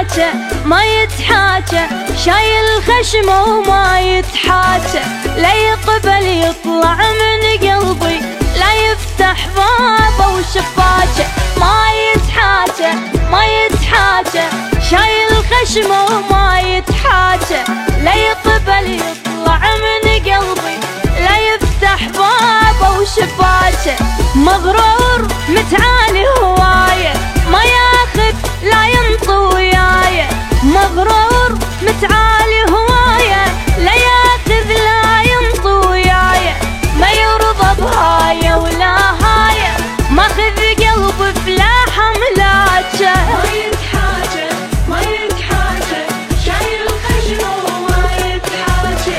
يتحاجى ما يتحاجى، شايل خشمه وما يتحاجى، لا يقبل يطلع من قلبي، لا يفتح بابه وشباكه. ما يتحاجى ما يتحاجى، شايل خشمه وما يتحاجى، لا يقبل يطلع من قلبي، لا يفتح بابه وشباكه. مغرور متعالي هوايه، ما ياخذ لا ينطي ويايه، مغرور متعالي هوايه، لا ياخذ لا ينطي ويايه، ما يرضى بهايه ولا هايه، ماخذ قلبي بلا حملاته. ما يتحاجى ما يتحاجى، شايل خشمه وما يتحاجى.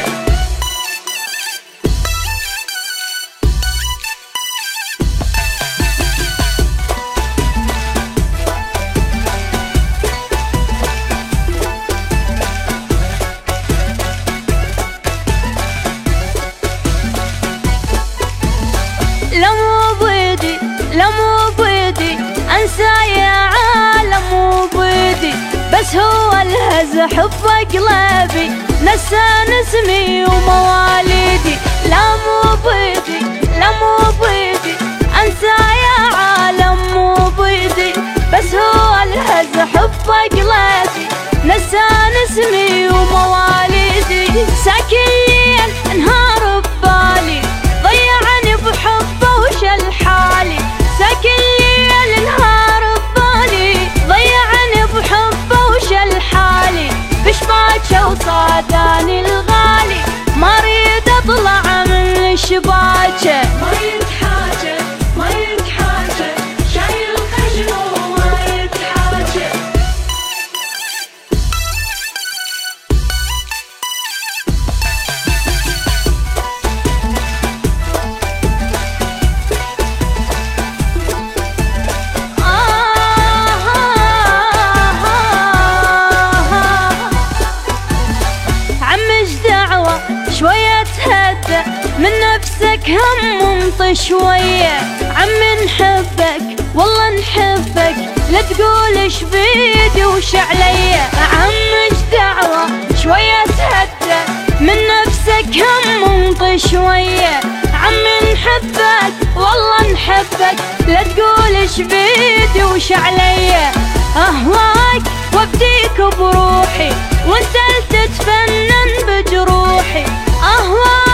لا مو بيدي لا مو بيدي انسى يا عالم، مو بيدي بس هو الهز حب قلبي، نسان اسمي ومواليدي. لا مو بيدي لا مو بيدي انسى يا عالم، مو بيدي بس هو الهز حب قلبي، نسان اسمي ومواليدي. ساكن انهار ببالي، ضيعني بحبه وشل حالي، ساكن ليل نهار ببالي، ضيعني بحبه وشل حالي، بشباكه وصاداني الغالي، ما اريد اطلع من شباكه. ما يتحاجى ما يتحاجى، شايل خشمه وما يتحاجى. شوية تهدى من نفسك، هم انطي شوية، عم نحبك والله نحبك، لا تقول ايش بيدي وش عليا. عم ايش دعوة شوية تهدى من نفسك، هم انطي شوية، عم نحبك والله نحبك، لا تقول ايش بيدي وش عليا. اهواك وابديك بروحي، وانت تتفنن بجروحي، أهواك